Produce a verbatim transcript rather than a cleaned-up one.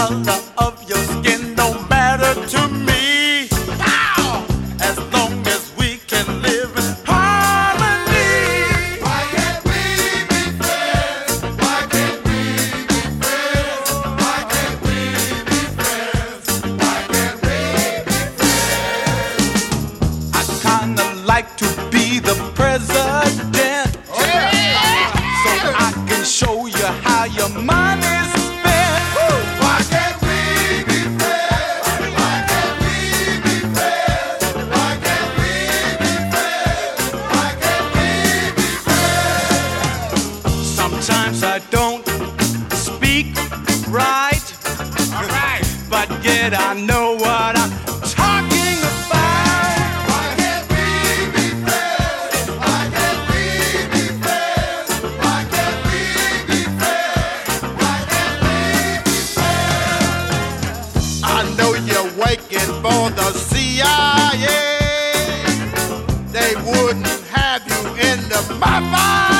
color of your skin don't matter to me. Ow! As long as we can live in harmony. Why can't we be friends? Why can't we be friends? Why can't we be friends? Why can't we be friends? I kinda like to be the president, Oh, yeah. so I can show you how your money's spent. Why can't we be friends? Why can't we be friends? Why can't we be friends? Why can't we be friends? Sometimes I don't speak right, All right. but yet I know what I'm talking about. Why can't we be friends? Why can't we be friends? Why can't we be friends? Why can't we be friends? I know you're working for the C I A. They wouldn't have you in the mafia.